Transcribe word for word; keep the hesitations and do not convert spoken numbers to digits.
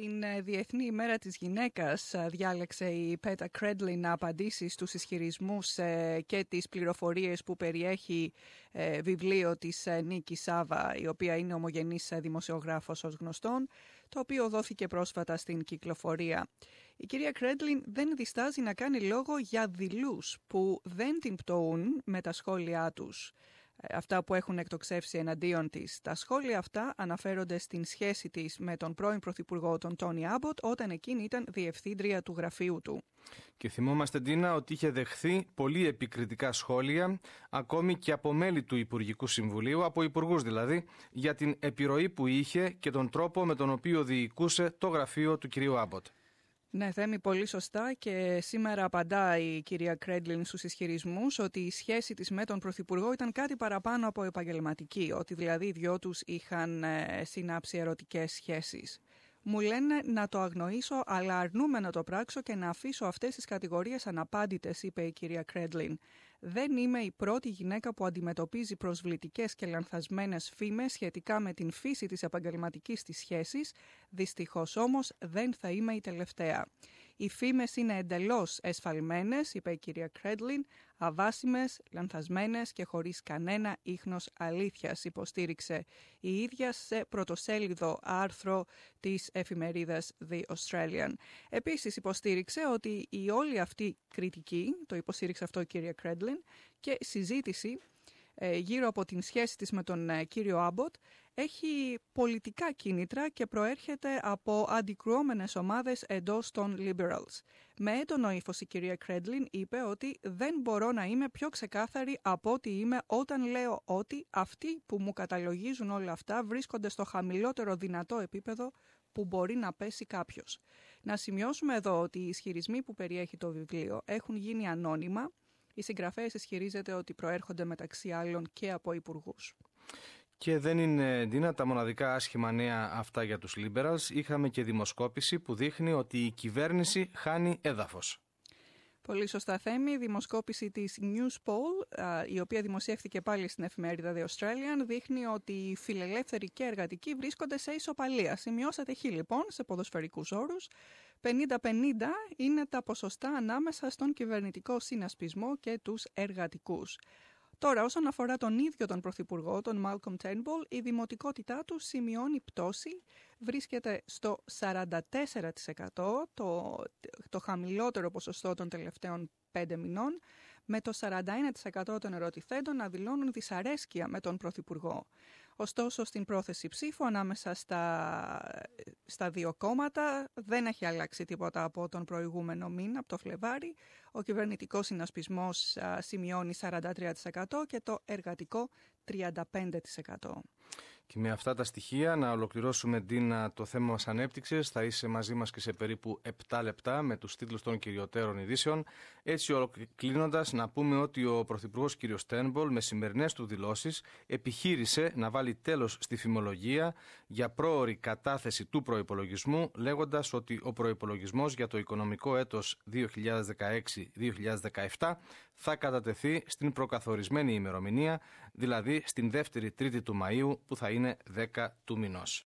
Την Διεθνή ημέρα της γυναίκας διάλεξε η Πέτα Κρέντλιν να απαντήσει στους ισχυρισμούς και τις πληροφορίες που περιέχει βιβλίο της Νίκη Σάβα, η οποία είναι ομογενής δημοσιογράφος ως γνωστόν, το οποίο δόθηκε πρόσφατα στην κυκλοφορία. Η κυρία Κρέντλιν δεν διστάζει να κάνει λόγο για δειλούς που δεν την πτωούν με τα σχόλιά τους, αυτά που έχουν εκτοξεύσει εναντίον της. Τα σχόλια αυτά αναφέρονται στην σχέση της με τον πρώην Πρωθυπουργό, τον Τόνι Άμποτ, όταν εκείνη ήταν διευθύντρια του γραφείου του. Και θυμόμαστε, Ντίνα, ότι είχε δεχθεί πολύ επικριτικά σχόλια, ακόμη και από μέλη του Υπουργικού Συμβουλίου, από υπουργούς δηλαδή, για την επιρροή που είχε και τον τρόπο με τον οποίο διοικούσε το γραφείο του κυρίου Άμποτ. Ναι, Θέμη, πολύ σωστά, και σήμερα απαντά η κυρία Κρέντλιν στους ισχυρισμούς ότι η σχέση της με τον Πρωθυπουργό ήταν κάτι παραπάνω από επαγγελματική, ότι δηλαδή οι δυο τους είχαν ε, συνάψει ερωτικές σχέσεις. Μου λένε να το αγνοήσω, αλλά αρνούμαι να το πράξω και να αφήσω αυτές τις κατηγορίες αναπάντητες, είπε η κυρία Κρέντλιν. Δεν είμαι η πρώτη γυναίκα που αντιμετωπίζει προσβλητικές και λανθασμένες φήμες σχετικά με την φύση της επαγγελματικής της σχέσης, δυστυχώς όμως δεν θα είμαι η τελευταία. Οι φήμες είναι εντελώς εσφαλμένες, είπε η κυρία Κρέντλιν, αβάσιμες, λανθασμένες και χωρίς κανένα ίχνος αλήθειας, υποστήριξε η ίδια σε πρωτοσέλιδο άρθρο της εφημερίδας The Australian. Επίσης υποστήριξε ότι η όλη αυτή κριτική, το υποστήριξε αυτό η κυρία Κρέντλιν, και συζήτηση ε, γύρω από την σχέση της με τον ε, κύριο Άμποτ έχει πολιτικά κίνητρα και προέρχεται από αντικρουόμενες ομάδες εντός των Liberals. Με έντονο ύφος η κυρία Κρέντλιν είπε ότι δεν μπορώ να είμαι πιο ξεκάθαρη από ό,τι είμαι όταν λέω ότι αυτοί που μου καταλογίζουν όλα αυτά βρίσκονται στο χαμηλότερο δυνατό επίπεδο που μπορεί να πέσει κάποιος. Να σημειώσουμε εδώ ότι οι ισχυρισμοί που περιέχει το βιβλίο έχουν γίνει ανώνυμα. Οι συγγραφέες ισχυρίζεται ότι προέρχονται μεταξύ άλλων και από υπουργούς. Και δεν είναι, Ντίνα, τα μοναδικά άσχημα νέα αυτά για τους Liberals. Είχαμε και δημοσκόπηση που δείχνει ότι η κυβέρνηση χάνει έδαφος. Πολύ σωστά, Θέμη. Η δημοσκόπηση της Newspoll, η οποία δημοσιεύθηκε πάλι στην εφημερίδα The Australian, δείχνει ότι οι φιλελεύθεροι και εργατικοί βρίσκονται σε ισοπαλία. Σημειώσατε χ, λοιπόν, σε ποδοσφαιρικούς όρους. πενήντα πενήντα είναι τα ποσοστά ανάμεσα στον κυβερνητικό συνασπισμό και τους εργατικούς. Τώρα, όσον αφορά τον ίδιο τον Πρωθυπουργό, τον Malcolm Turnbull, η δημοτικότητά του σημειώνει πτώση, βρίσκεται στο σαράντα τέσσερα τοις εκατό, το, το χαμηλότερο ποσοστό των τελευταίων πέντε μηνών, με το σαράντα ένα τοις εκατό των ερωτηθέντων να δηλώνουν δυσαρέσκεια με τον Πρωθυπουργό. Ωστόσο, στην πρόθεση ψήφου ανάμεσα στα, στα δύο κόμματα δεν έχει αλλάξει τίποτα από τον προηγούμενο μήνα, από το Φλεβάρι. Ο κυβερνητικός συνασπισμός α, σημειώνει σαράντα τρία τοις εκατό και το εργατικό τριάντα πέντε τοις εκατό. Και με αυτά τα στοιχεία να ολοκληρώσουμε, Ντίνα, το θέμα μας ανέπτυξες. Θα είσαι μαζί μας και σε περίπου επτά λεπτά με τους τίτλους των κυριωτέρων ειδήσεων. Έτσι, ολοκληρώνοντας, να πούμε ότι ο Πρωθυπουργός κ. Turnbull με σημερινές του δηλώσεις επιχείρησε να βάλει τέλος στη φημολογία για πρόωρη κατάθεση του προϋπολογισμού, λέγοντας ότι ο προϋπολογισμός για το οικονομικό έτος δύο χιλιάδες δεκαέξι δύο χιλιάδες δεκαεπτά θα κατατεθεί στην προκαθορισμένη ημερομηνία, δηλαδή στην δεύτερη Τρίτη του Μαΐου, που θα είναι δέκα του μηνός.